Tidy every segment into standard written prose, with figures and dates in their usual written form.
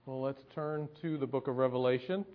Well, let's turn to the book of Revelation.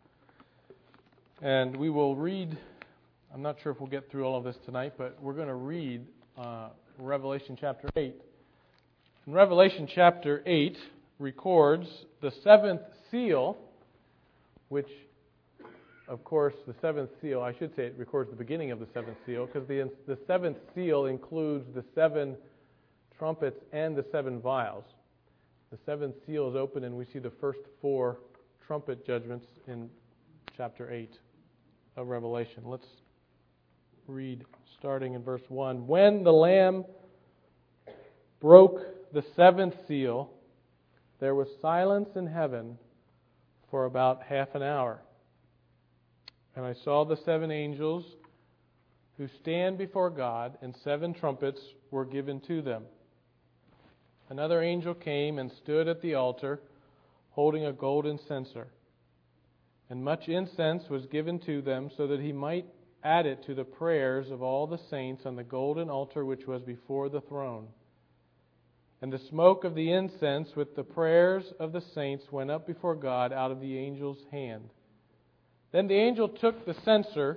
And we will read, I'm not sure if we'll get through all of this tonight, but we're going to read Revelation chapter 8. And Revelation chapter 8 records the seventh seal, which, of course, the seventh seal, I should say it records the beginning of the seventh seal, because the seventh seal includes the seven trumpets and the seven vials. The seventh seal is open, and we see the first four trumpet judgments in chapter 8 of Revelation. Let's read starting in verse 1. When the Lamb broke the seventh seal, there was silence in heaven for about half an hour. And I saw the seven angels who stand before God, and seven trumpets were given to them. Another angel came and stood at the altar, holding a golden censer. And much incense was given to them, so that he might add it to the prayers of all the saints on the golden altar which was before the throne. And the smoke of the incense with the prayers of the saints went up before God out of the angel's hand. Then the angel took the censer.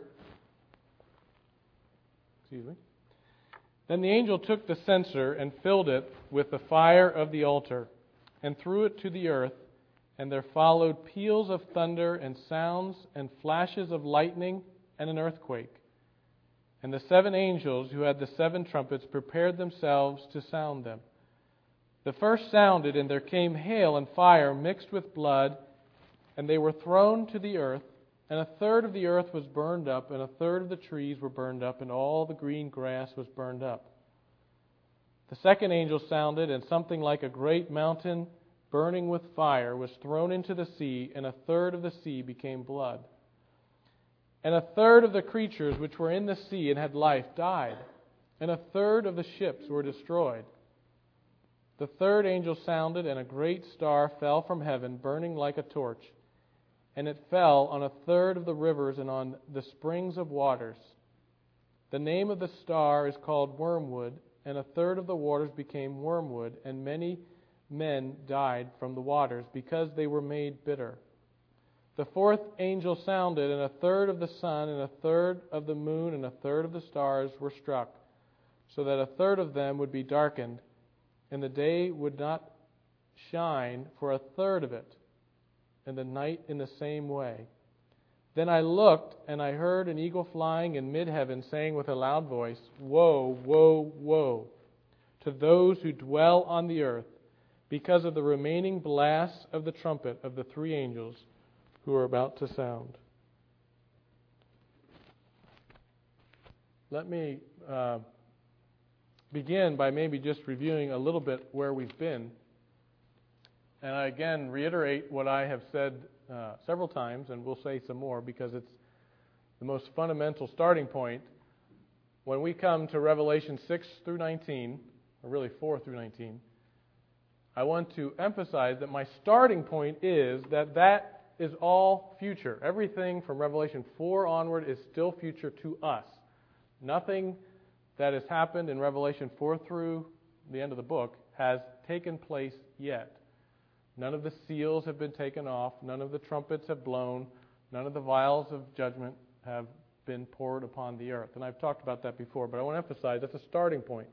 Then the angel took the censer and filled it with the fire of the altar and threw it to the earth, and there followed peals of thunder and sounds and flashes of lightning and an earthquake. And the seven angels who had the seven trumpets prepared themselves to sound them. The first sounded, and there came hail and fire mixed with blood, and they were thrown to the earth, and a third of the earth was burned up, and a third of the trees were burned up, and all the green grass was burned up. The second angel sounded, and something like a great mountain burning with fire was thrown into the sea, and a third of the sea became blood. And a third of the creatures which were in the sea and had life died, and a third of the ships were destroyed. The third angel sounded, and a great star fell from heaven, burning like a torch. And it fell on a third of the rivers and on the springs of waters. The name of the star is called Wormwood, and a third of the waters became wormwood, and many men died from the waters, because they were made bitter. The fourth angel sounded, and a third of the sun, and a third of the moon, and a third of the stars were struck, so that a third of them would be darkened, and the day would not shine for a third of it, and the night in the same way. Then I looked, and I heard an eagle flying in mid-heaven, saying with a loud voice, Woe, woe, woe, to those who dwell on the earth, because of the remaining blasts of the trumpet of the three angels who are about to sound. Let me begin by maybe just reviewing a little bit where we've been. And I again reiterate what I have said several times, and we'll say some more, because it's the most fundamental starting point. When we come to Revelation 6 through 19, or really 4 through 19, I want to emphasize that my starting point is that is all future. Everything from Revelation 4 onward is still future to us. Nothing that has happened in Revelation 4 through the end of the book has taken place yet. None of the seals have been taken off. None of the trumpets have blown. None of the vials of judgment have been poured upon the earth. And I've talked about that before, but I want to emphasize that's a starting point.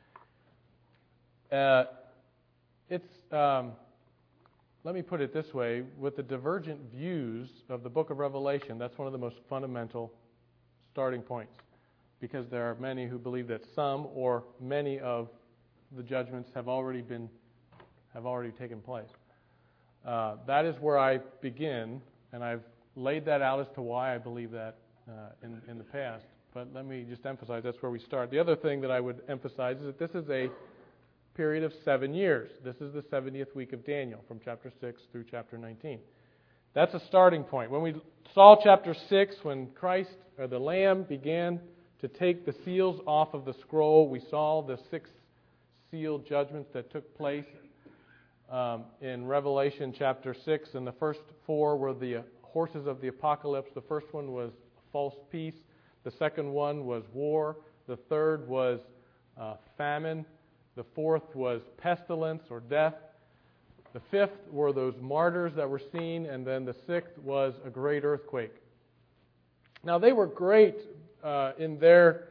Let me put it this way, with the divergent views of the book of Revelation, that's one of the most fundamental starting points, because there are many who believe that some or many of the judgments have already taken place. That is where I begin, and I've laid that out as to why I believe that in the past. But let me just emphasize that's where we start. The other thing that I would emphasize is that this is a period of 7 years. This is the 70th week of Daniel, from chapter 6 through chapter 19. That's a starting point. When we saw chapter 6, when Christ, or the Lamb, began to take the seals off of the scroll, we saw the 6 seal judgments that took place in Revelation chapter 6, and the first 4 were the horses of the apocalypse. The first one was false peace. The second one was war. The third was famine. The fourth was pestilence or death. The fifth were those martyrs that were seen, and then the sixth was a great earthquake. Now they were great in their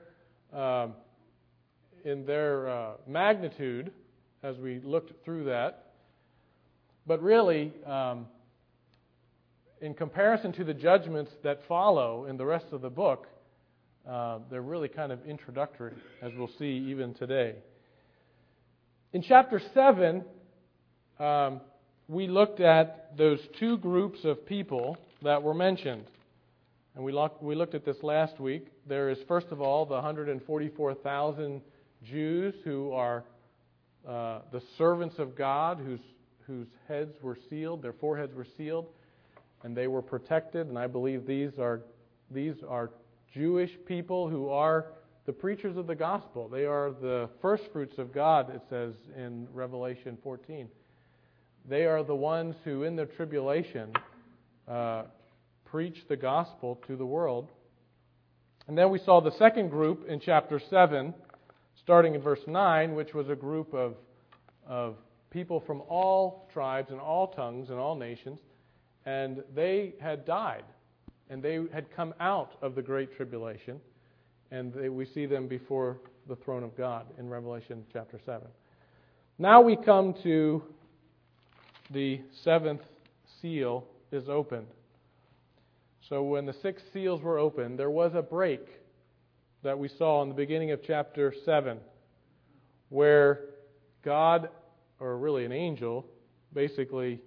magnitude as we looked through that, but really, in comparison to the judgments that follow in the rest of the book, they're really kind of introductory, as we'll see even today. In chapter 7, we looked at those two groups of people that were mentioned. And we looked at this last week. There is, first of all, the 144,000 Jews who are the servants of God, whose heads were sealed, their foreheads were sealed, and they were protected. And I believe these are Jewish people who are the preachers of the gospel. They are the first fruits of God, it says in Revelation 14. They are the ones who, in their tribulation, preach the gospel to the world. And then we saw the second group in chapter 7, starting in verse 9, which was a group of people from all tribes and all tongues and all nations, and they had died, and they had come out of the great tribulation, and we see them before the throne of God in Revelation chapter 7. Now we come to the seventh seal is opened. So when the six seals were opened, there was a break that we saw in the beginning of chapter 7, where God, or really an angel, basically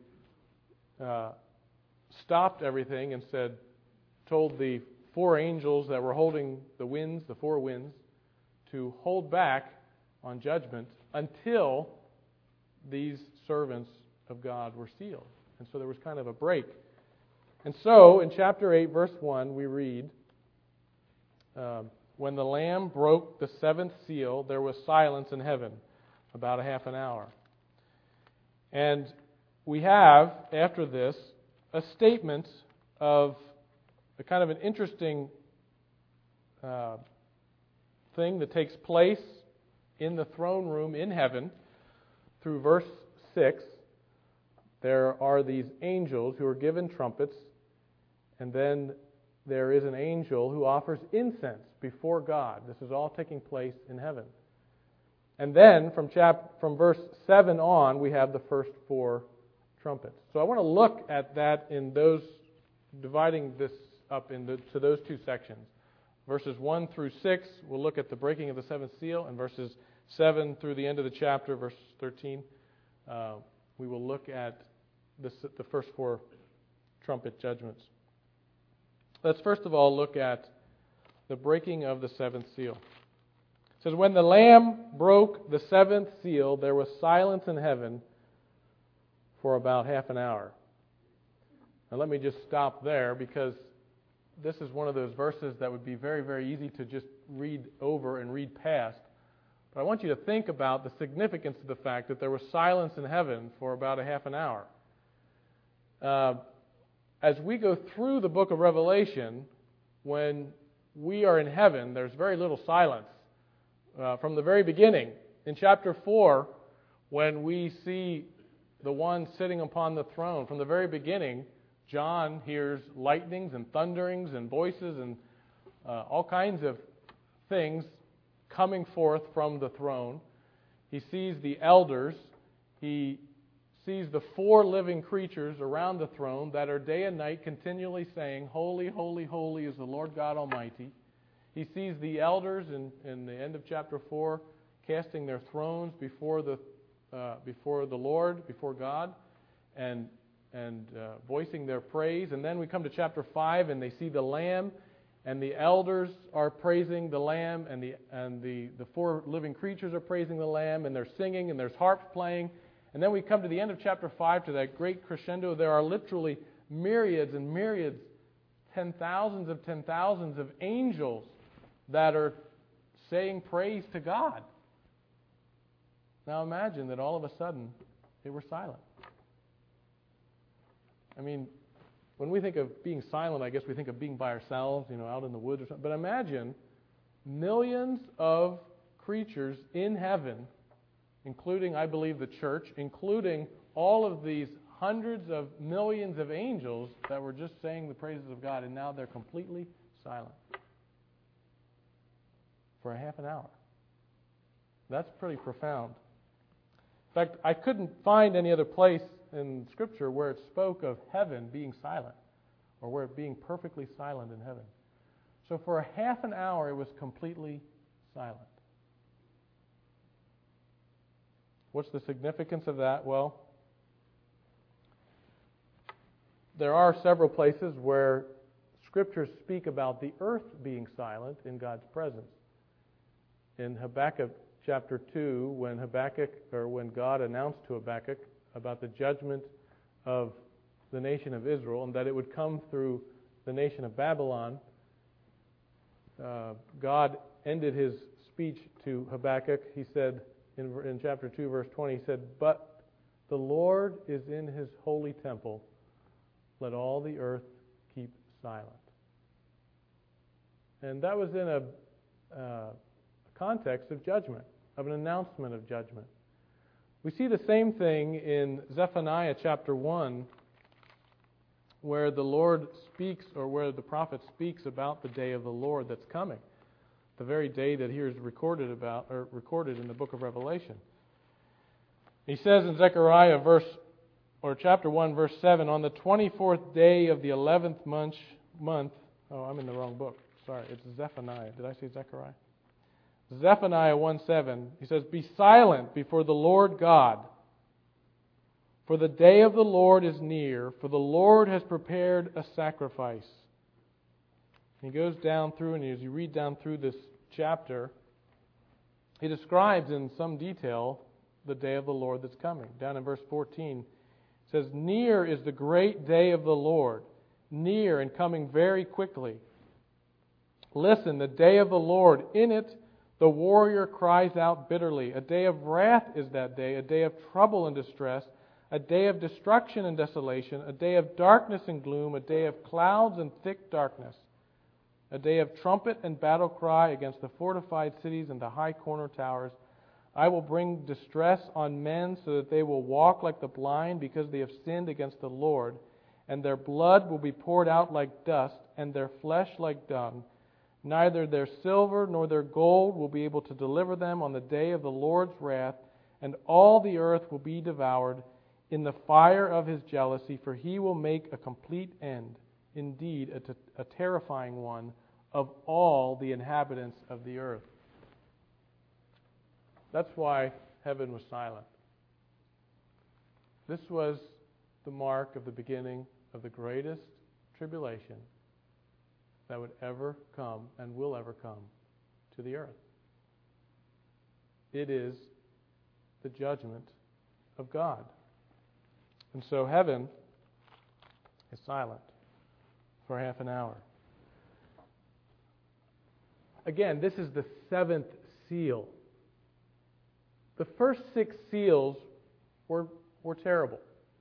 stopped everything and told the four angels that were holding the winds, the four winds, to hold back on judgment until these servants of God were sealed. And so there was kind of a break. And so, in chapter 8, verse 1, we read, when the Lamb broke the seventh seal, there was silence in heaven, about a half an hour. And we have, after this, a statement of a kind of an interesting thing that takes place in the throne room in heaven. Through verse 6, there are these angels who are given trumpets, and then there is an angel who offers incense before God. This is all taking place in heaven. And then from verse 7 on, we have the first four trumpets. So I want to look at that in those, dividing this up into those two sections. Verses 1 through 6, we'll look at the breaking of the seventh seal, and verses 7 through the end of the chapter, verse 13, we will look at the first four trumpet judgments. Let's first of all look at the breaking of the seventh seal. It says, when the Lamb broke the seventh seal, there was silence in heaven for about half an hour. Now let me just stop there, because this is one of those verses that would be very, very easy to just read over and read past. But I want you to think about the significance of the fact that there was silence in heaven for about a half an hour. As we go through the book of Revelation, when we are in heaven, there's very little silence. From the very beginning, in chapter 4, when we see the one sitting upon the throne, from the very beginning, John hears lightnings and thunderings and voices and all kinds of things coming forth from the throne. He sees the elders. He sees the four living creatures around the throne that are day and night continually saying, "Holy, holy, holy is the Lord God Almighty." He sees the elders in the end of chapter 4 casting their thrones before the Lord, before God, and voicing their praise. And then we come to chapter 5, and they see the Lamb, and the elders are praising the Lamb, and the four living creatures are praising the Lamb, and they're singing, and there's harps playing. And then we come to the end of chapter 5, to that great crescendo. There are literally myriads and myriads, 10,000s of angels that are saying praise to God. Now imagine that all of a sudden they were silent. I mean, when we think of being silent, I guess we think of being by ourselves, out in the woods or something. But imagine millions of creatures in heaven, including, I believe, the church, including all of these hundreds of millions of angels that were just saying the praises of God, and now they're completely silent for a half an hour. That's pretty profound. In fact, I couldn't find any other place in Scripture where it spoke of heaven being silent, or where it being perfectly silent in heaven. So for a half an hour, it was completely silent. What's the significance of that? Well, there are several places where Scriptures speak about the earth being silent in God's presence. In Habakkuk chapter 2, when God announced to Habakkuk about the judgment of the nation of Israel and that it would come through the nation of Babylon, God ended his speech to Habakkuk. He said in chapter 2, verse 20, he said, "But the Lord is in his holy temple. Let all the earth keep silent." And that was in a context of judgment, of an announcement of judgment. We see the same thing in Zephaniah chapter 1, where the Lord speaks, or where the prophet speaks about the day of the Lord that's coming, the very day that here is recorded in the book of Revelation. He says in Zechariah chapter 1, verse 7, "On the 24th day of the 11th month," I'm in the wrong book. Sorry, it's Zephaniah. Did I say Zechariah? Zephaniah 1:7, he says, "Be silent before the Lord God, for the day of the Lord is near, for the Lord has prepared a sacrifice." He goes down through, and as you read down through this chapter, he describes in some detail the day of the Lord that's coming. Down in verse 14, it says, "Near is the great day of the Lord, near and coming very quickly. Listen, the day of the Lord, in it the warrior cries out bitterly. A day of wrath is that day, a day of trouble and distress, a day of destruction and desolation, a day of darkness and gloom, a day of clouds and thick darkness, a day of trumpet and battle cry against the fortified cities and the high corner towers. I will bring distress on men so that they will walk like the blind because they have sinned against the Lord, and their blood will be poured out like dust and their flesh like dung. Neither their silver nor their gold will be able to deliver them on the day of the Lord's wrath, and all the earth will be devoured in the fire of his jealousy, for he will make a complete end, indeed a terrifying one, of all the inhabitants of the earth." That's why heaven was silent. This was the mark of the beginning of the greatest tribulation that would ever come and will ever come to the earth. It is the judgment of God. And so heaven is silent for half an hour. Again, this is the seventh seal. The first 6 seals were terrible.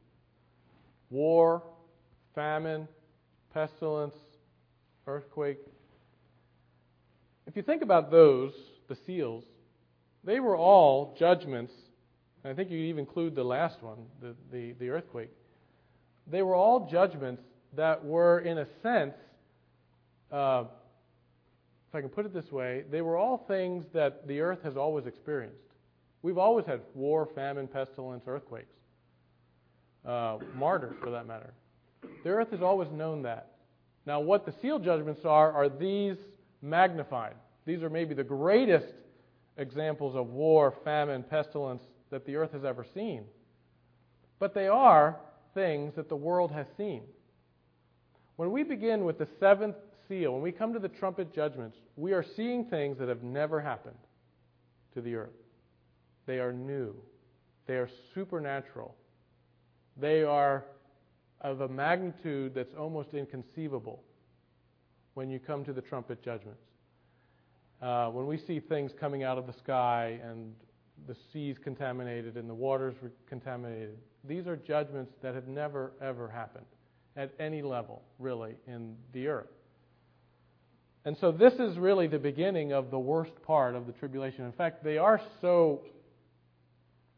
War, famine, pestilence, earthquake. If you think about those, the seals, they were all judgments. And I think you even include the last one, the earthquake. They were all judgments that were, in a sense, if I can put it this way, they were all things that the earth has always experienced. We've always had war, famine, pestilence, earthquakes, martyrs for that matter. The earth has always known that. Now, what the seal judgments are these magnified. These are maybe the greatest examples of war, famine, pestilence that the earth has ever seen. But they are things that the world has seen. When we begin with the 7th seal, when we come to the trumpet judgments, we are seeing things that have never happened to the earth. They are new. They are supernatural. They are of a magnitude that's almost inconceivable when you come to the trumpet judgments. When we see things coming out of the sky and the seas contaminated and the waters contaminated, these are judgments that have never, ever happened at any level, really, in the earth. And so this is really the beginning of the worst part of the tribulation. In fact, they are so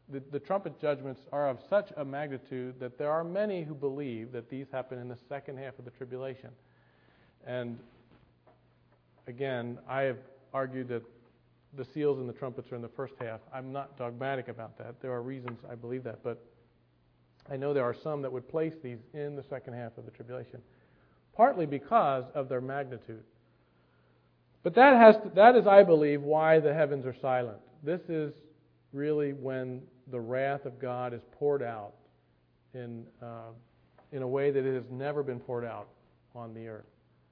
the trumpet judgments are of such a magnitude that there are many who believe that these happen in the second half of the tribulation. And again, I have argued that the seals and the trumpets are in the first half. I'm not dogmatic about that. There are reasons I believe that, but I know there are some that would place these in the second half of the tribulation, partly because of their magnitude. But that is, I believe, why the heavens are silent. This is really when the wrath of God is poured out in a way that it has never been poured out on the earth.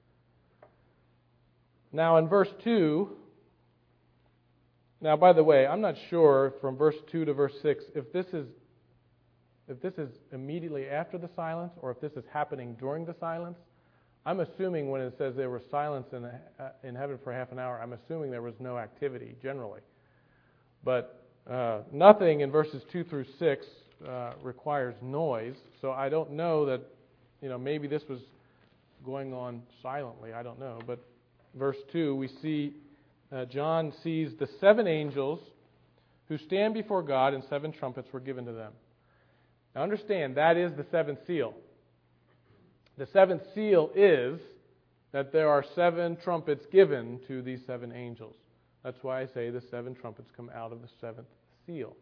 Now, in verse 2, now, by the way, I'm not sure from verse 2 to verse 6 if this is immediately after the silence or if this is happening during the silence. I'm assuming when it says there was silence in heaven for half an hour, I'm assuming there was no activity generally. But nothing in verses 2 through 6 requires noise, so I don't know that, maybe this was going on silently. I don't know. But verse 2, we see John sees the 7 angels who stand before God, and 7 trumpets were given to them. Now understand, that is the 7th seal. The 7th seal is that there are 7 trumpets given to these 7 angels. That's why I say the 7 trumpets come out of the 7th seal.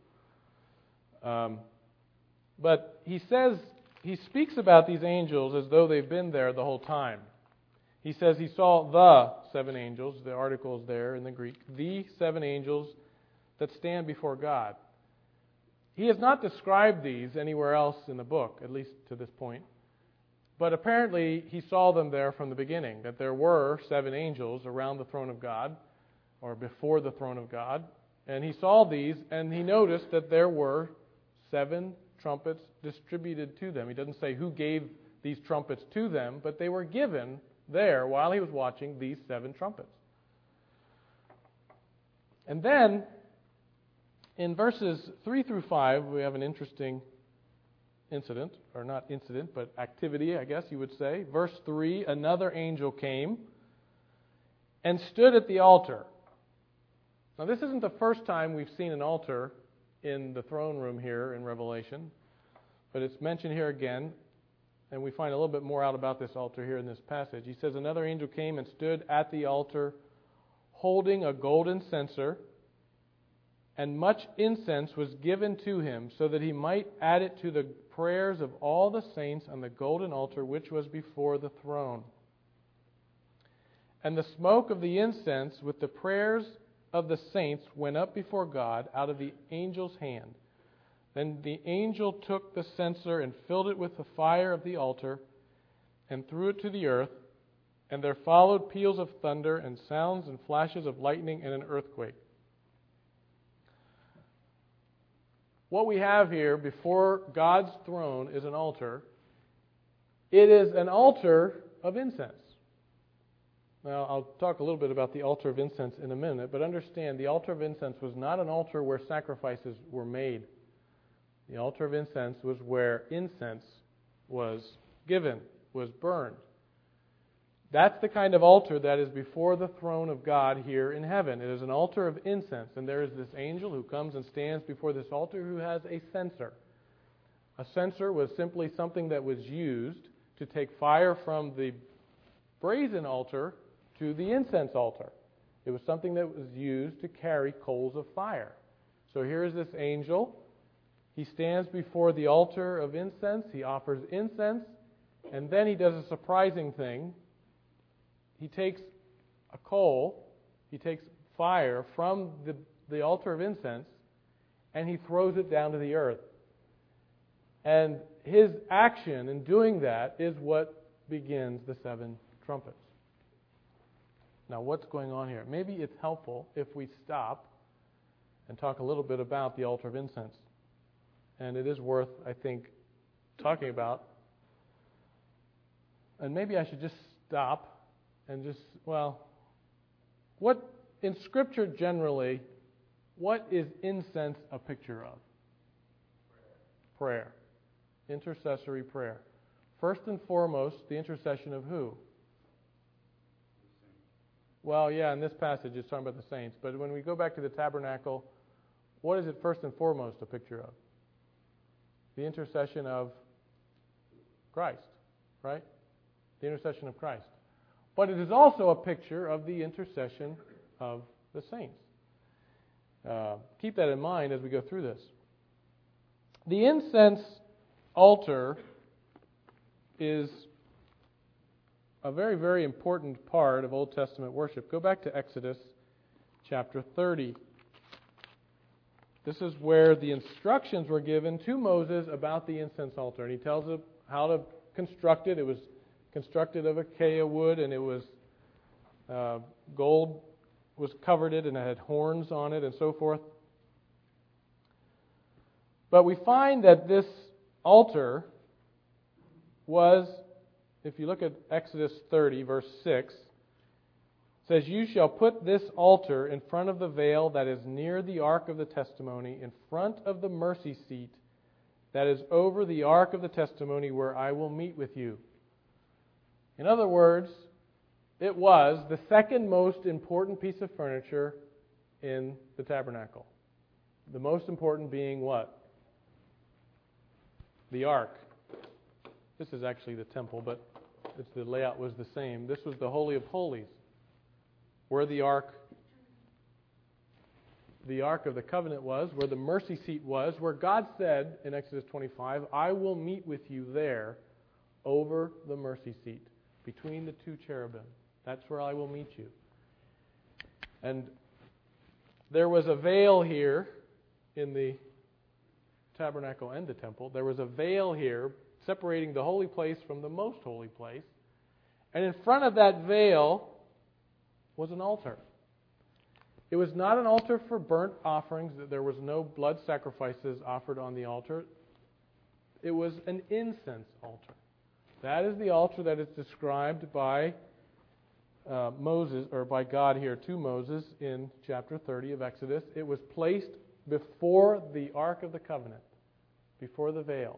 But he speaks about these angels as though they've been there the whole time. He says he saw the 7 angels, the article is there in the Greek, the 7 angels that stand before God. He has not described these anywhere else in the book, at least to this point. But apparently he saw them there from the beginning, that there were 7 angels around the throne of God, or before the throne of God. And he saw these, and he noticed that there were 7 trumpets distributed to them. He doesn't say who gave these trumpets to them, but they were given there while he was watching these 7 trumpets. And then, in verses 3 through 5, we have an interesting incident, or not incident, but activity, I guess you would say. Verse 3, another angel came and stood at the altar. Now, this isn't the first time we've seen an altar in the throne room here in Revelation, but it's mentioned here again. And we find a little bit more out about this altar here in this passage. He says, another angel came and stood at the altar holding a golden censer, and much incense was given to him so that he might add it to the prayers of all the saints on the golden altar which was before the throne. And the smoke of the incense with the prayers of the saints went up before God out of the angel's hand. Then the angel took the censer and filled it with the fire of the altar and threw it to the earth, and there followed peals of thunder and sounds and flashes of lightning and an earthquake. What we have here before God's throne is an altar. It is an altar of incense. Now, I'll talk a little bit about the altar of incense in a minute, but understand the altar of incense was not an altar where sacrifices were made. The altar of incense was where incense was given, was burned. That's the kind of altar that is before the throne of God here in heaven. It is an altar of incense, and there is this angel who comes and stands before this altar who has a censer. A censer was simply something that was used to take fire from the brazen altar to the incense altar. It was something that was used to carry coals of fire. So here is this angel. He stands before the altar of incense. He offers incense. And then he does a surprising thing. He takes a coal, he takes fire from the altar of incense, and he throws it down to the earth. And his action in doing that is what begins the 7 trumpets. Now, what's going on here? Maybe it's helpful if we stop and talk a little bit about the altar of incense. And it is worth, I think, talking about. And maybe I should just stop and what in Scripture generally, what is incense a picture of? Prayer. Intercessory prayer. First and foremost, the intercession of who? Well, yeah, in this passage it's talking about the saints. But when we go back to the tabernacle, what is it first and foremost a picture of? The intercession of Christ, right? The intercession of Christ. But it is also a picture of the intercession of the saints. Keep that in mind as we go through this. The incense altar is a very, very important part of Old Testament worship. Go back to Exodus chapter 30. This is where the instructions were given to Moses about the incense altar. And he tells him how to construct it. It was constructed of acacia wood, and it was gold was covered it, and it had horns on it, and so forth. But we find that this altar was, if you look at Exodus 30, verse 6, it says, "You shall put this altar in front of the veil that is near the ark of the testimony, in front of the mercy seat that is over the ark of the testimony, where I will meet with you." In other words, it was the second most important piece of furniture in the tabernacle. The most important being what? The ark. This is actually the temple, but the layout was the same. This was the Holy of Holies, where the ark of the covenant was, where the mercy seat was, where God said in Exodus 25, "I will meet with you there over the mercy seat, between the two cherubim. That's where I will meet you." And there was a veil here in the tabernacle and the temple. There was a veil here separating the holy place from the most holy place. And in front of that veil was an altar. It was not an altar for burnt offerings. There was no blood sacrifices offered on the altar. It was an incense altar. That is the altar that is described by Moses, or by God here to Moses in chapter 30 of Exodus. It was placed before the Ark of the Covenant, before the veil.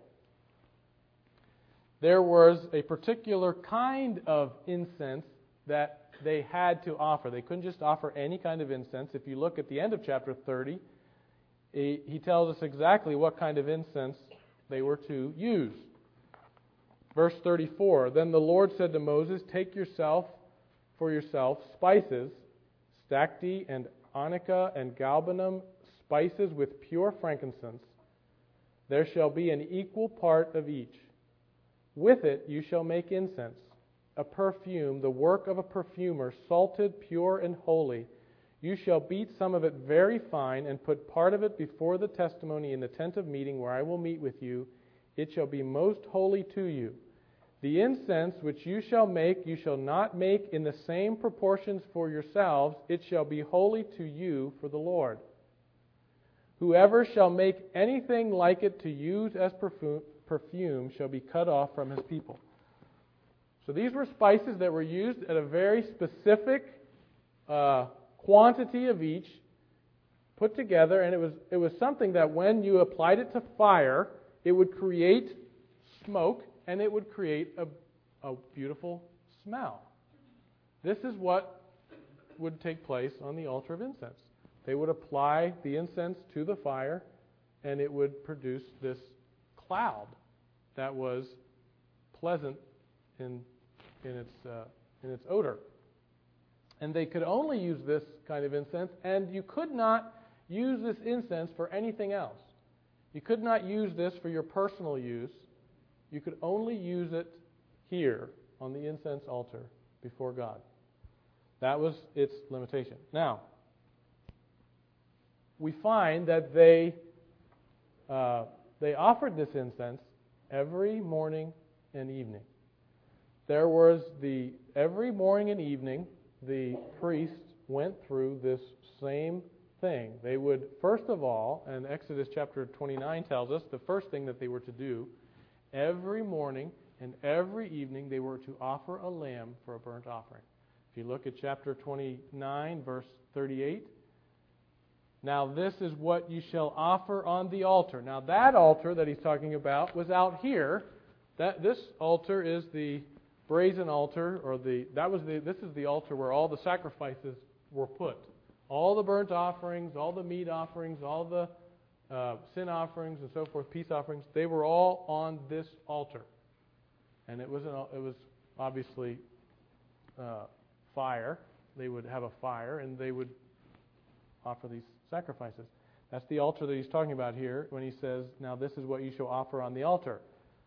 There was a particular kind of incense that they had to offer. They couldn't just offer any kind of incense. If you look at the end of chapter 30, he tells us exactly what kind of incense they were to use. Verse 34, "Then the Lord said to Moses, Take for yourself spices, stacte and onycha and galbanum, spices with pure frankincense. There shall be an equal part of each. With it you shall make incense, a perfume, the work of a perfumer, salted, pure, and holy. You shall beat some of it very fine, and put part of it before the testimony in the tent of meeting, where I will meet with you. It shall be most holy to you. The incense which you shall not make in the same proportions for yourselves. It shall be holy to you for the Lord. Whoever shall make anything like it to use as perfume shall be cut off from his people." So these were spices that were used at a very specific quantity of each, put together, and it was something that when you applied it to fire, it would create smoke, and it would create a beautiful smell. This is what would take place on the altar of incense. They would apply the incense to the fire, and it would produce this cloud that was pleasant in its odor. And they could only use this kind of incense, and you could not use this incense for anything else. You could not use this for your personal use. You could only use it here on the incense altar before God. That was its limitation. Now, we find that they offered this incense every morning and evening. There was every morning and evening, the priests went through this same thing. They would, first of all, and Exodus chapter 29 tells us, the first thing that they were to do, every morning and every evening, they were to offer a lamb for a burnt offering. If you look at chapter 29, verse 38, "Now this is what you shall offer on the altar." Now that altar that he's talking about was out here. This altar is the brazen altar, this is the altar where all the sacrifices were put. All the burnt offerings, all the meat offerings, all the sin offerings and so forth, peace offerings, they were all on this altar. And it was obviously fire. They would have a fire and they would offer these sacrifices. That's the altar that he's talking about here when he says, now this is what you shall offer on the altar.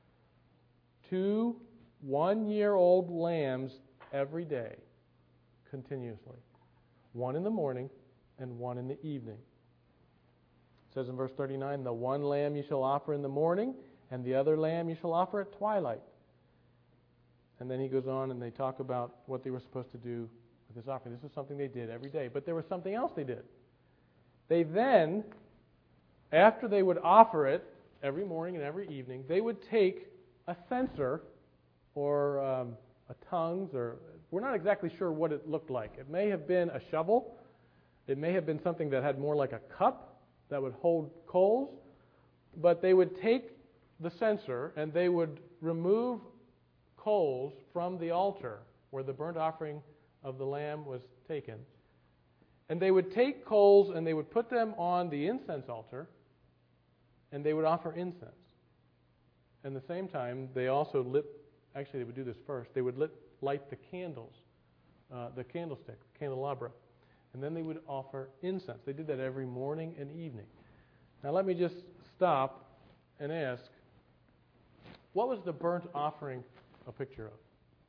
2 one-year-old lambs every day, continuously. 1 in the morning and 1 in the evening. It says in verse 39, the one lamb you shall offer in the morning, and the other lamb you shall offer at twilight. And then he goes on and they talk about what they were supposed to do with this offering. This is something they did every day. But there was something else they did. They then, after they would offer it every morning and every evening, they would take a censer or a tongs, or we're not exactly sure what it looked like. It may have been a shovel. It may have been something that had more like a cup that would hold coals. But they would take the censer and they would remove coals from the altar where the burnt offering of the lamb was taken. And they would take coals and they would put them on the incense altar and they would offer incense. And at the same time, they also they would do this first. They would light the candles, the candlestick, the candelabra. And then they would offer incense. They did that every morning and evening. Now let me just stop and ask, what was the burnt offering a picture of?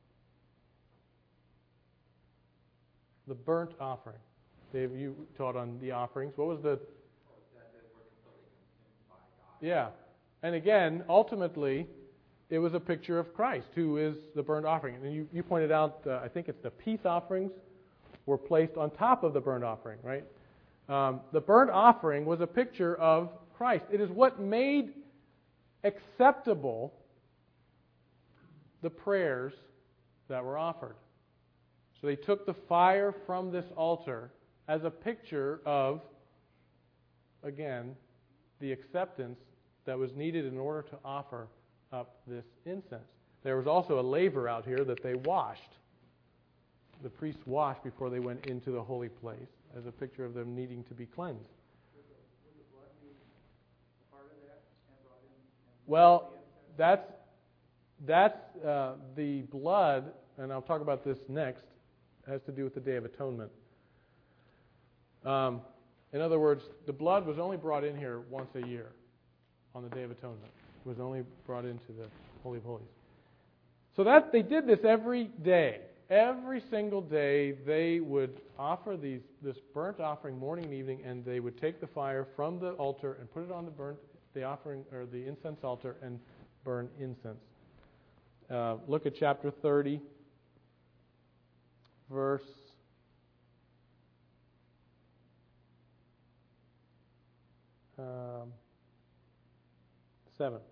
The burnt offering. Dave, you taught on the offerings. What was the... Yeah. And again, ultimately, it was a picture of Christ, who is the burnt offering. And you pointed out, I think it's the peace offerings were placed on top of the burnt offering, right? The burnt offering was a picture of Christ. It is what made acceptable the prayers that were offered. So they took the fire from this altar as a picture of, again, the acceptance that was needed in order to offer up this incense. There was also a laver out here that they washed. The priests washed before they went into the holy place as a picture of them needing to be cleansed. Would the blood be part of that and brought in? Well, that's the blood, and I'll talk about this next, has to do with the Day of Atonement. In other words, the blood was only brought in here once a year on the Day of Atonement. It was only brought into the Holy of Holies. So that they did this every day. Every single day they would offer this burnt offering morning and evening, and they would take the fire from the altar and put it on the incense altar and burn incense. Look at chapter 30, verse 7.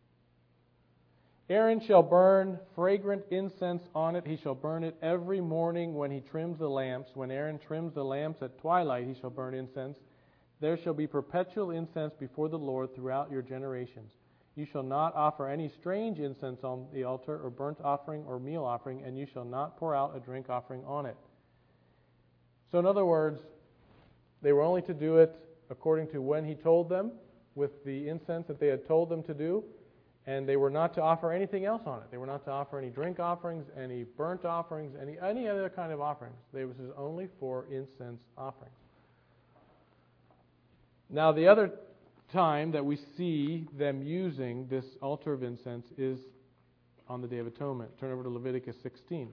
Aaron shall burn fragrant incense on it. He shall burn it every morning when he trims the lamps. When Aaron trims the lamps at twilight, he shall burn incense. There shall be perpetual incense before the Lord throughout your generations. You shall not offer any strange incense on the altar, or burnt offering, or meal offering, and you shall not pour out a drink offering on it. So in other words, they were only to do it according to when he told them, with the incense that they had told them to do, and they were not to offer anything else on it. They were not to offer any drink offerings, any burnt offerings, any other kind of offerings. This was only for incense offerings. Now, the other time that we see them using this altar of incense is on the Day of Atonement. Turn over to Leviticus 16.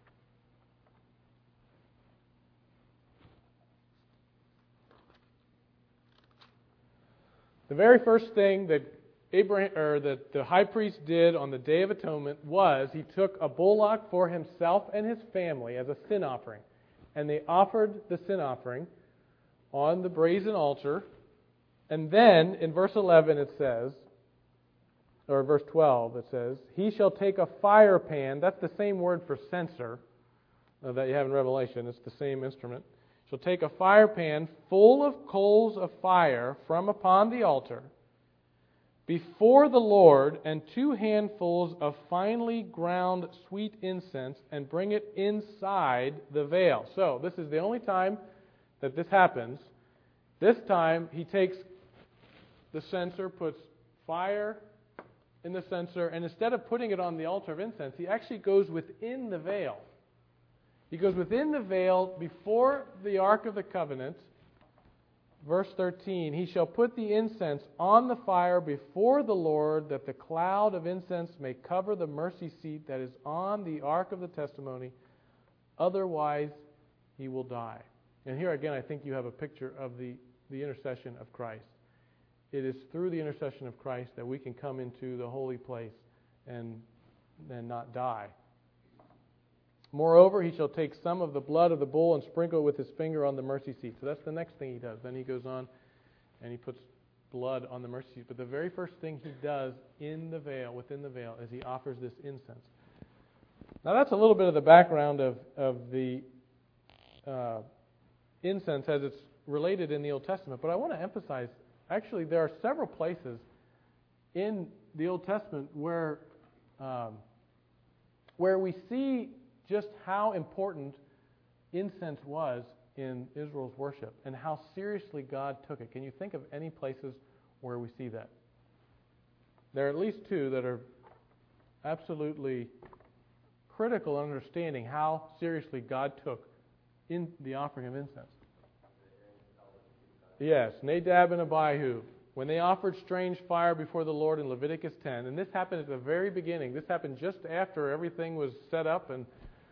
The very first thing that that the high priest did on the Day of Atonement was he took a bullock for himself and his family as a sin offering. And they offered the sin offering on the brazen altar. And then in verse 11 it says, or verse 12 it says, he shall take a fire pan. That's the same word for censer that you have in Revelation. It's the same instrument. Shall take a fire pan full of coals of fire from upon the altar before the Lord, and 2 handfuls of finely ground sweet incense, and bring it inside the veil. So this is the only time that this happens. This time, he takes the censer, puts fire in the censer, and instead of putting it on the altar of incense, he actually goes within the veil. He goes within the veil before the Ark of the Covenant. Verse 13, he shall put the incense on the fire before the Lord, that the cloud of incense may cover the mercy seat that is on the Ark of the testimony. Otherwise, he will die. And here again, I think you have a picture of the intercession of Christ. It is through the intercession of Christ that we can come into the holy place and not die. Moreover, he shall take some of the blood of the bull and sprinkle it with his finger on the mercy seat. So that's the next thing he does. Then he goes on and he puts blood on the mercy seat. But the very first thing he does in the veil, within the veil, is he offers this incense. Now that's a little bit of the background of the incense as it's related in the Old Testament. But I want to emphasize, actually, there are several places in the Old Testament where we see just how important incense was in Israel's worship and how seriously God took it. Can you think of any places where we see that? There are at least two that are absolutely critical in understanding how seriously God took in the offering of incense. Yes, Nadab and Abihu. When they offered strange fire before the Lord in Leviticus 10, and this happened at the very beginning. This happened just after everything was set up, and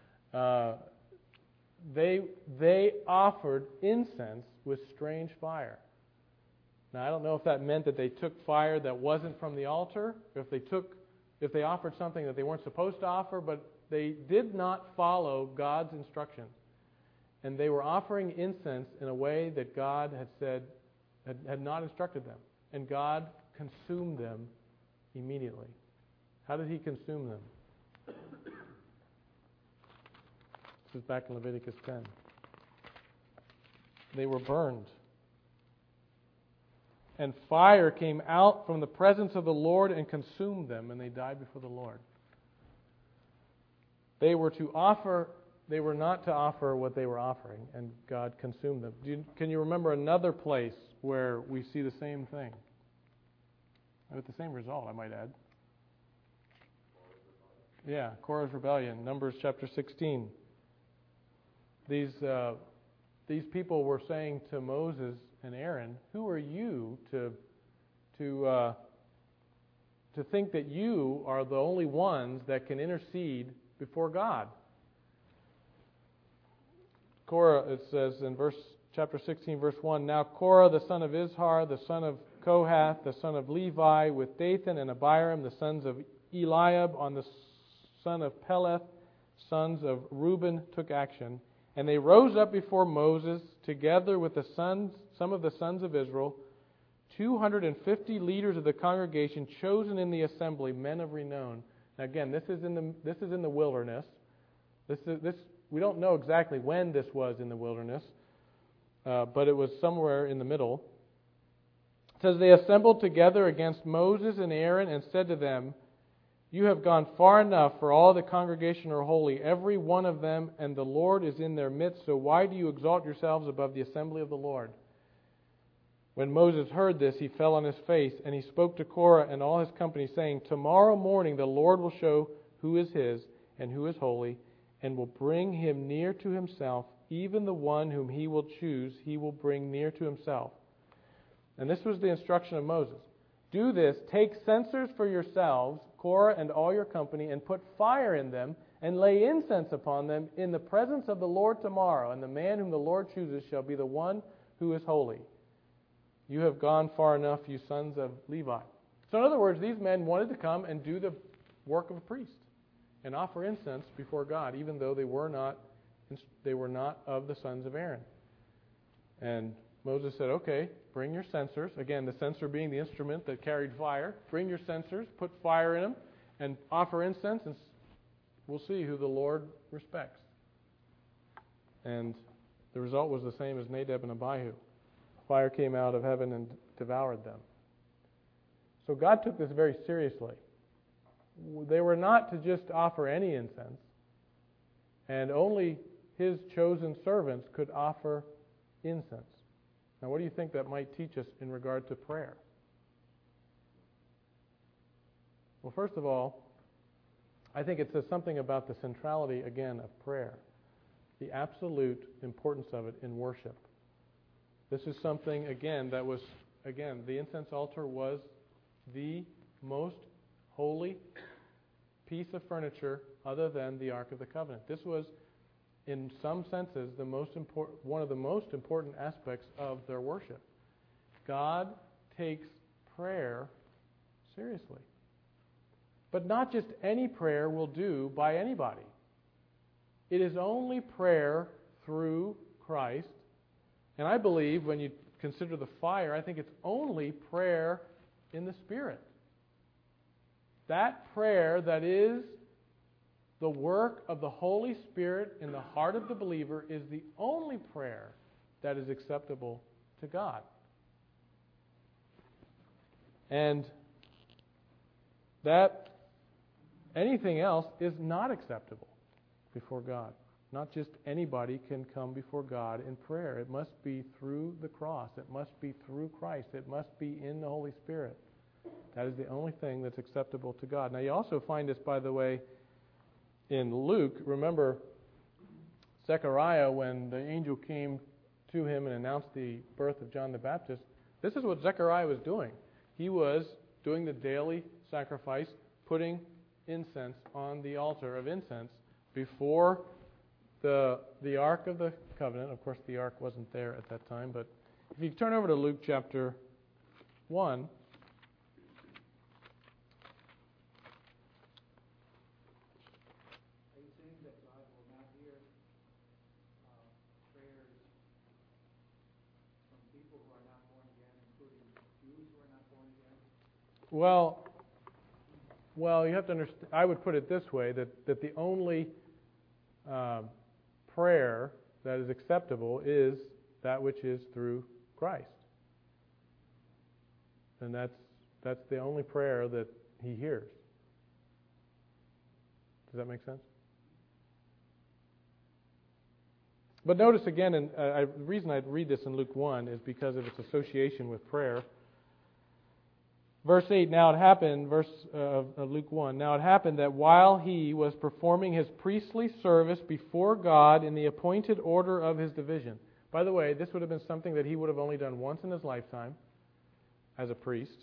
they offered incense with strange fire. Now, I don't know if that meant that they took fire that wasn't from the altar, if they offered something that they weren't supposed to offer, but they did not follow God's instructions. And they were offering incense in a way that God had said, had not instructed them. And God consumed them immediately. How did he consume them? This is back in Leviticus 10. They were burned. And fire came out from the presence of the Lord and consumed them, and they died before the Lord. They were not to offer what they were offering, and God consumed them. Can you remember another place where we see the same thing? With the same result, I might add. Yeah, Korah's rebellion, Numbers chapter 16. These people were saying to Moses and Aaron, "Who are you to think that you are the only ones that can intercede before God?" Korah, it says in chapter 16, verse 1, "Now Korah, the son of Izhar, the son of Kohath, the son of Levi, with Dathan and Abiram, the sons of Eliab, on the son of Peleth, sons of Reuben, took action. And they rose up before Moses, together with some of the sons of Israel, 250 leaders of the congregation, chosen in the assembly, men of renown." Now again, this is in the wilderness. We don't know exactly when this was in the wilderness, but it was somewhere in the middle. It says, "They assembled together against Moses and Aaron and said to them, 'You have gone far enough, for all the congregation are holy, every one of them, and the Lord is in their midst. So why do you exalt yourselves above the assembly of the Lord?' When Moses heard this, he fell on his face, and he spoke to Korah and all his company, saying, 'Tomorrow morning the Lord will show who is his and who is holy, and will bring him near to himself. Even the one whom he will choose, he will bring near to himself.' And this was the instruction of Moses. 'Do this, take censers for yourselves, Korah and all your company, and put fire in them, and lay incense upon them in the presence of the Lord tomorrow. And the man whom the Lord chooses shall be the one who is holy. You have gone far enough, you sons of Levi.'" So in other words, these men wanted to come and do the work of a priest and offer incense before God, even though they were not of the sons of Aaron. And Moses said, "Okay, bring your censers." Again, the censer being the instrument that carried fire. "Bring your censers, put fire in them, and offer incense, and we'll see who the Lord respects." And the result was the same as Nadab and Abihu. Fire came out of heaven and devoured them. So God took this very seriously. They were not to just offer any incense, and only His chosen servants could offer incense. Now, what do you think that might teach us in regard to prayer? Well, first of all, I think it says something about the centrality, again, of prayer, the absolute importance of it in worship. This is something, again, that was, the incense altar was the most holy piece of furniture other than the Ark of the Covenant. This was, in some senses, one of the most important aspects of their worship. God takes prayer seriously. But not just any prayer will do by anybody. It is only prayer through Christ. And I believe when you consider the fire, I think it's only prayer in the Spirit. That prayer that is the work of the Holy Spirit in the heart of the believer is the only prayer that is acceptable to God. And that anything else is not acceptable before God. Not just anybody can come before God in prayer. It must be through the cross. It must be through Christ. It must be in the Holy Spirit. That is the only thing that's acceptable to God. Now, you also find this, by the way, in Luke. Remember Zechariah, when the angel came to him and announced the birth of John the Baptist. This is what Zechariah was doing. He was doing the daily sacrifice, putting incense on the altar of incense before the Ark of the Covenant. Of course, the Ark wasn't there at that time, but if you turn over to Luke chapter 1, Well, you have to understand. I would put it this way: that the only prayer that is acceptable is that which is through Christ, and that's the only prayer that He hears. Does that make sense? But notice again, and the reason I read this in Luke 1 is because of its association with prayer. Verse 8, now it happened, Luke 1, now it happened that while he was performing his priestly service before God in the appointed order of his division. By the way, this would have been something that he would have only done once in his lifetime as a priest.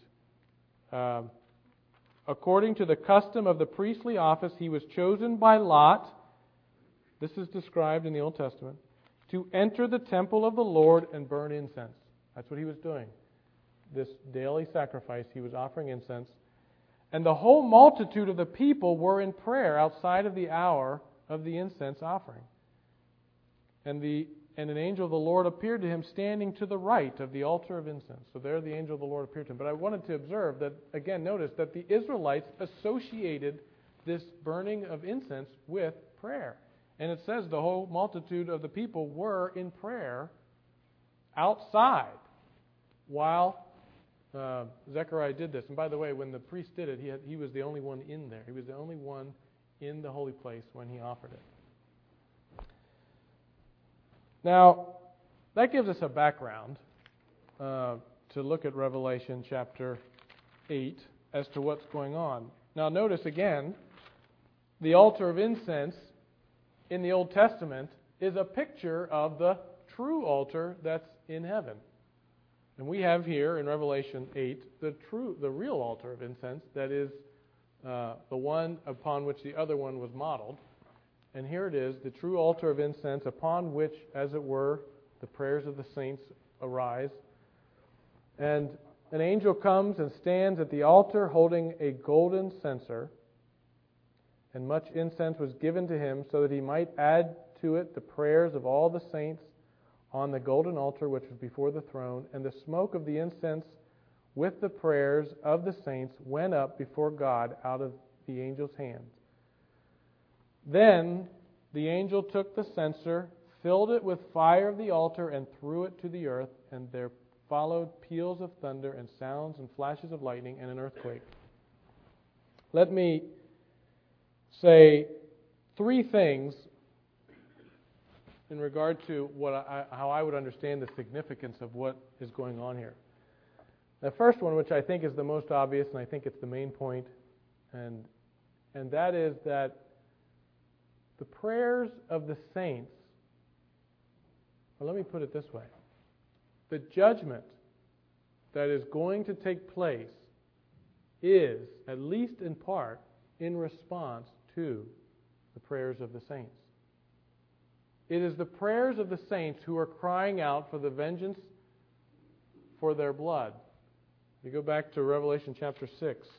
According to the custom of the priestly office, he was chosen by lot, this is described in the Old Testament, to enter the temple of the Lord and burn incense. That's what he was doing. This daily sacrifice, he was offering incense. And the whole multitude of the people were in prayer outside of the hour of the incense offering. And an angel of the Lord appeared to him standing to the right of the altar of incense. So there the angel of the Lord appeared to him. But I wanted to observe that, again, notice that the Israelites associated this burning of incense with prayer. And it says the whole multitude of the people were in prayer outside while Zechariah did this. And by the way, when the priest did it, he was the only one in there. He was the only one in the holy place when he offered it. Now, that gives us a background to look at Revelation chapter 8 as to what's going on. Now, notice again, the altar of incense in the Old Testament is a picture of the true altar that's in heaven. And we have here in Revelation 8 the real altar of incense that is the one upon which the other one was modeled. And here it is, the true altar of incense upon which, as it were, the prayers of the saints arise. And an angel comes and stands at the altar holding a golden censer. And much incense was given to him so that he might add to it the prayers of all the saints on the golden altar which was before the throne, and the smoke of the incense with the prayers of the saints went up before God out of the angel's hand. Then the angel took the censer, filled it with fire of the altar, and threw it to the earth, and there followed peals of thunder and sounds and flashes of lightning and an earthquake. Let me say three things in regard to how I would understand the significance of what is going on here. The first one, which I think is the most obvious, and I think it's the main point, and that is that the prayers of the saints, well, let me put it this way. The judgment that is going to take place is, at least in part, in response to the prayers of the saints. It is the prayers of the saints who are crying out for the vengeance for their blood. You go back to Revelation chapter 6.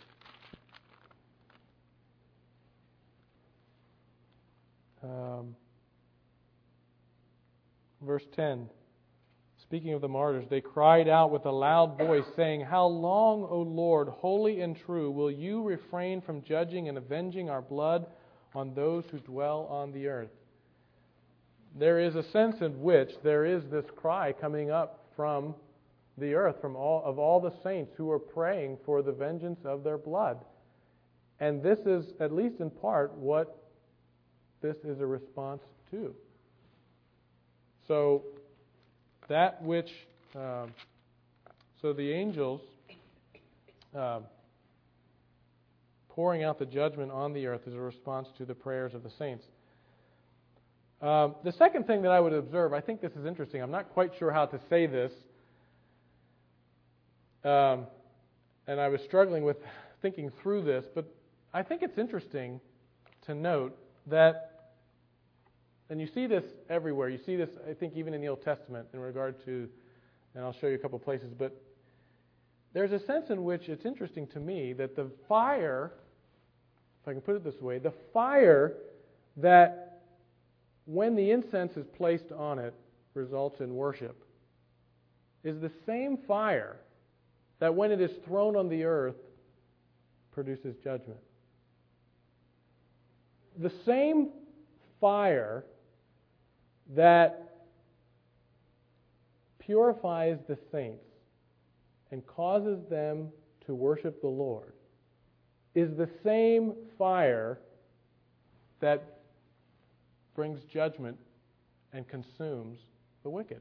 Verse 10. Speaking of the martyrs, they cried out with a loud voice, saying, "How long, O Lord, holy and true, will you refrain from judging and avenging our blood on those who dwell on the earth?" There is a sense in which there is this cry coming up from the earth, from all the saints who are praying for the vengeance of their blood. And this is, at least in part, what this is a response to. So, that which, so the angels pouring out the judgment on the earth is a response to the prayers of the saints. The second thing that I would observe, I think this is interesting. I'm not quite sure how to say this. And I was struggling with thinking through this, but I think it's interesting to note that, and you see this everywhere. You see this, I think, even in the Old Testament in regard to, and I'll show you a couple places, but there's a sense in which it's interesting to me that the fire, if I can put it this way, the fire that when the incense is placed on it results in worship is the same fire that when it is thrown on the earth produces judgment. The same fire that purifies the saints and causes them to worship the Lord is the same fire that brings judgment and consumes the wicked.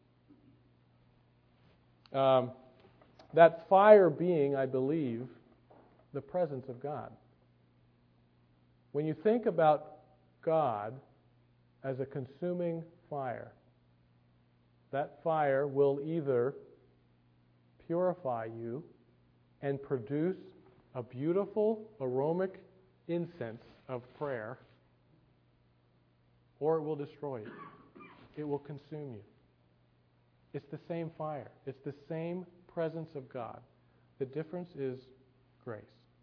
That fire being, I believe, the presence of God. When you think about God as a consuming fire, that fire will either purify you and produce a beautiful aromatic incense of prayer, or it will destroy you. It will consume you. It's the same fire. It's the same presence of God. The difference is grace.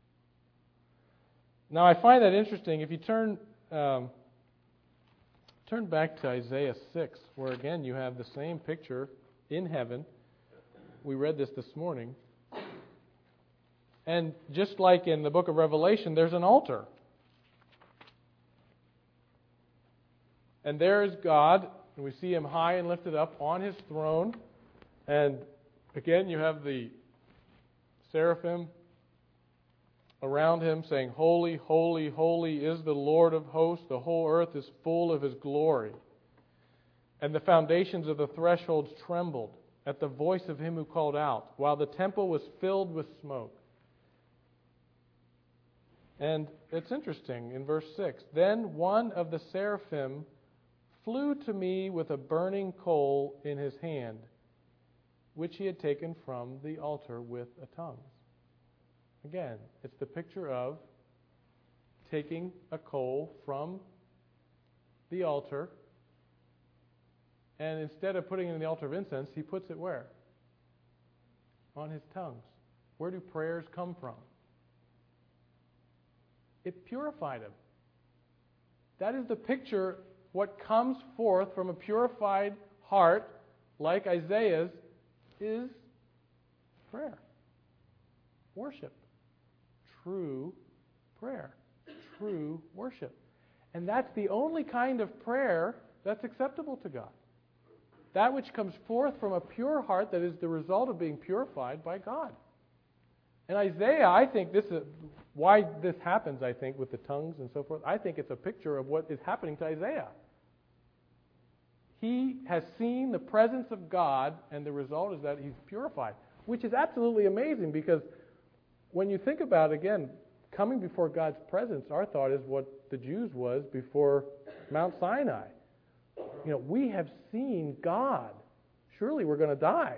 Now, I find that interesting. If you turn back to Isaiah 6, where again you have the same picture in heaven. We read this morning. And just like in the book of Revelation, there's an altar. And there is God, and we see Him high and lifted up on His throne. And again, you have the seraphim around Him saying, "Holy, holy, holy is the Lord of hosts. The whole earth is full of His glory." And the foundations of the thresholds trembled at the voice of Him who called out, while the temple was filled with smoke. And it's interesting, in verse 6, "Then one of the seraphim flew to me with a burning coal in his hand, which he had taken from the altar with a tongue." Again, it's the picture of taking a coal from the altar, and instead of putting it in the altar of incense, he puts it where? On his tongues. Where do prayers come from? It purified him. That is the picture. What comes forth from a purified heart, like Isaiah's, is prayer. Worship. True prayer. True worship. And that's the only kind of prayer that's acceptable to God. That which comes forth from a pure heart that is the result of being purified by God. And Isaiah, I think this is why this happens, I think, with the tongues and so forth. I think it's a picture of what is happening to Isaiah. he has seen the presence of God, and the result is that he's purified, which is absolutely amazing because when you think about, again, coming before God's presence, our thought is what the Jews was before Mount Sinai. We have seen God. Surely we're going to die.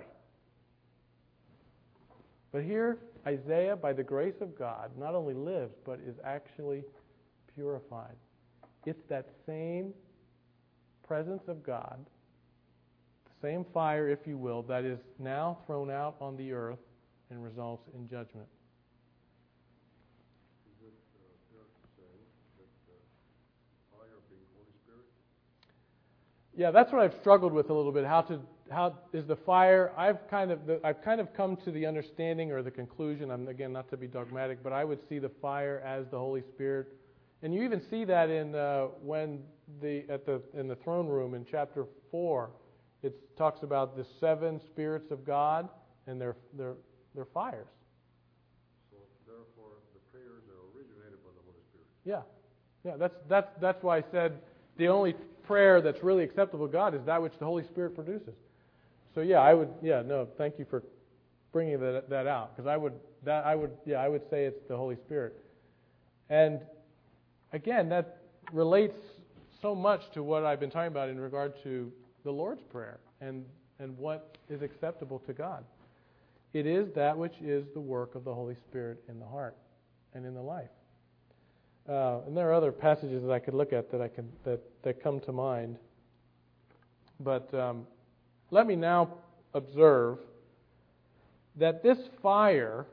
But here, Isaiah, by the grace of God, not only lives, but is actually purified. It's that same presence of God, the same fire, if you will, that is now thrown out on the earth and results in judgment. Is it fair to say that fire being Holy Spirit? Yeah, that's what I've struggled with a little bit. How is the fire? I've kind of come to the understanding or the conclusion. I'm again not to be dogmatic, but I would see the fire as the Holy Spirit, and you even see that in when in the throne room in chapter 4, it talks about the 7 spirits of God and their fires. So therefore, the prayers are originated by the Holy Spirit. Yeah. That's why I said the only prayer that's really acceptable to God is that which the Holy Spirit produces. So thank you for bringing that out, because I would say it's the Holy Spirit. And again, that relates so much to what I've been talking about in regard to the Lord's Prayer and what is acceptable to God. It is that which is the work of the Holy Spirit in the heart and in the life. And there are other passages that I could look at that come to mind. But let me now observe that this fire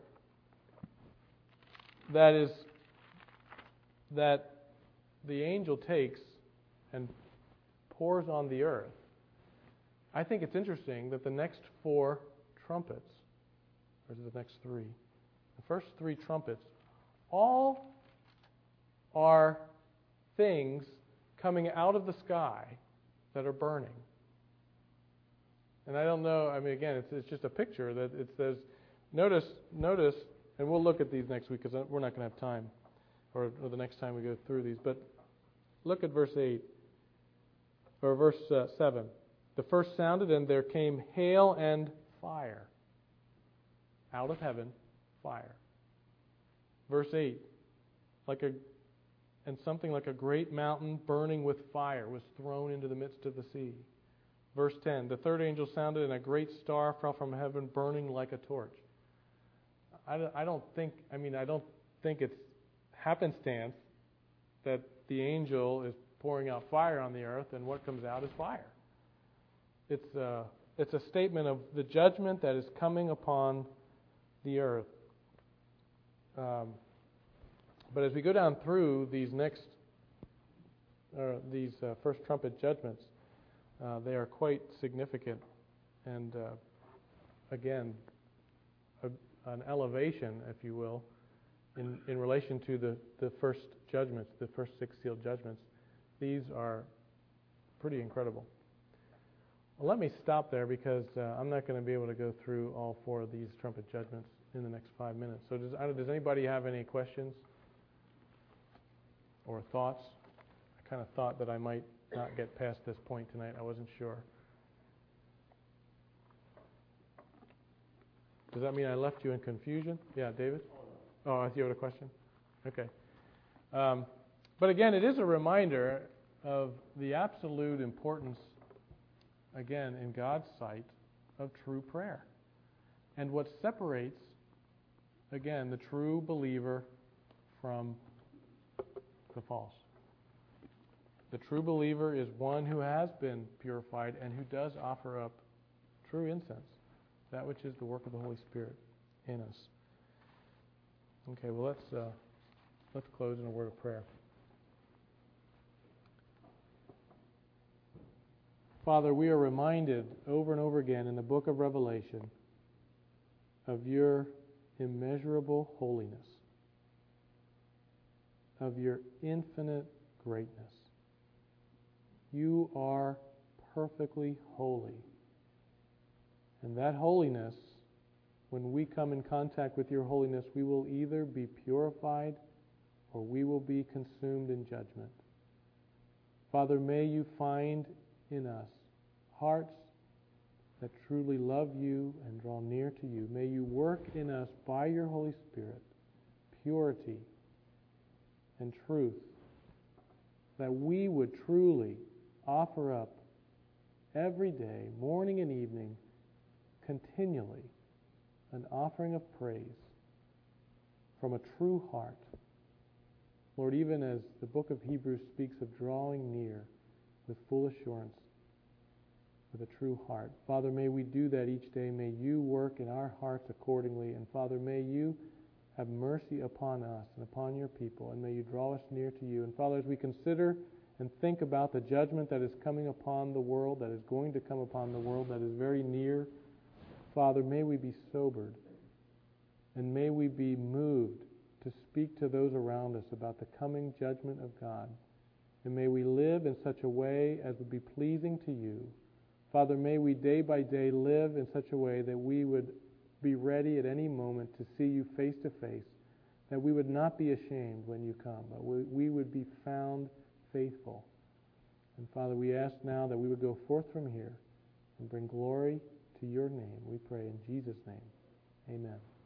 that the angel takes and pours on the earth, I think it's interesting that the next 4 trumpets, or is it the next 3? The first 3 trumpets, all are things coming out of the sky that are burning. And I don't know, again, it's just a picture that it says, notice, and we'll look at these next week because we're not going to have time, or the next time we go through these, but look at verse 8, or verse 7. The first sounded, and there came hail and fire. Out of heaven, fire. Verse 8, and something like a great mountain burning with fire was thrown into the midst of the sea. Verse 10, the third angel sounded, and a great star fell from heaven, burning like a torch. I don't think it's happenstance that the angel is pouring out fire on the earth, and what comes out is fire. It's a statement of the judgment that is coming upon the earth. But as we go down through these first trumpet judgments, they are quite significant, and again, an elevation, if you will, in relation to the first judgments, the first 6 sealed judgments. These are pretty incredible. Well, let me stop there because I'm not going to be able to go through all 4 of these trumpet judgments in the next 5 minutes. So does anybody have any questions or thoughts? I kind of thought that I might not get past this point tonight. I wasn't sure. Does that mean I left you in confusion? Yeah, David? Oh, you had a question? Okay. But again, it is a reminder of the absolute importance, again, in God's sight, of true prayer. And what separates, again, the true believer from the false. The true believer is one who has been purified and who does offer up true incense, that which is the work of the Holy Spirit in us. Okay, well, let's close in a word of prayer. Father, we are reminded over and over again in the book of Revelation of your immeasurable holiness, of your infinite greatness. You are perfectly holy. And that holiness, when we come in contact with your holiness, we will either be purified or we will be consumed in judgment. Father, may you find in us hearts that truly love you and draw near to you. May you work in us by your Holy Spirit purity and truth, that we would truly offer up every day, morning and evening, continually, an offering of praise from a true heart. Lord, even as the book of Hebrews speaks of drawing near with full assurance, with a true heart. Father, may we do that each day. May you work in our hearts accordingly. And Father, may you have mercy upon us and upon your people, and may you draw us near to you. And Father, as we consider and think about the judgment that is coming upon the world, that is going to come upon the world, that is very near, Father, may we be sobered, and may we be moved to speak to those around us about the coming judgment of God. And may we live in such a way as would be pleasing to you. Father, may we day by day live in such a way that we would be ready at any moment to see you face to face, that we would not be ashamed when you come, but we would be found faithful. And Father, we ask now that we would go forth from here and bring glory to your name. We pray in Jesus' name. Amen.